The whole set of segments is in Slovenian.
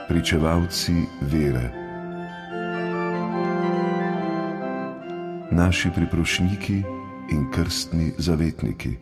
pričevalci vere, naši priprošniki in krstni zavetniki.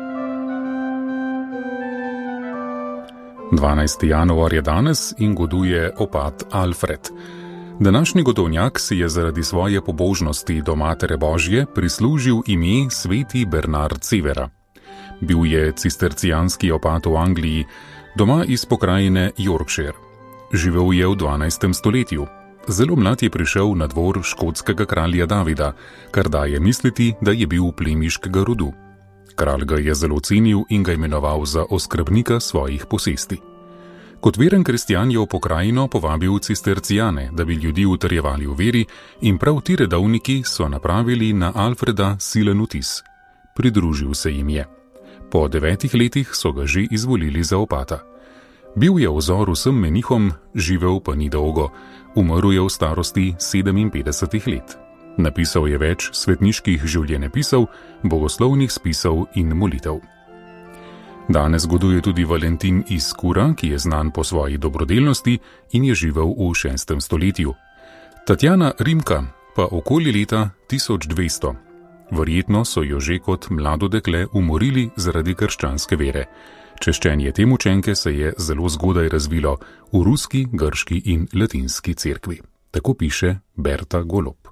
12. januar je danes in goduje opat Alfred. Današnji godovnjak si je zaradi svoje pobožnosti do Matere Božje prislužil ime sveti Bernard Severa. Bil je cistercijanski opat v Angliji, doma iz pokrajine Yorkshire. Živel je v 12. stoletju. Zelo mlad je prišel na dvor škotskega kralja Davida, kar daje misliti, da je bil plemiškega rodu. Kralj ga je zelo cenil in ga imenoval za oskrbnika svojih posesti. Kot veren kristjan je v pokrajino povabil cistercijane, da bi ljudi utrjevali v veri, in prav ti redovniki so napravili na Alfreda silen vtis. Pridružil se jim je. Po 9 letih so ga že izvolili za opata. Bil je vzor vsem menihom, živel pa ni dolgo, umrl je v starosti 57 let. Napisal je več svetniških življenjepisov, bogoslovnih spisov in molitev. Danes goduje tudi Valentin iz Kura, ki je znan po svoji dobrodelnosti in je živel v 6. stoletju. Tatjana Rimka pa okoli leta 1200. Verjetno so jo že kot mlado dekle umorili zaradi krščanske vere. Češčenje te mučenke se je zelo zgodaj razvilo v ruski, grški in latinski cerkvi. Tako piše Berta Golob.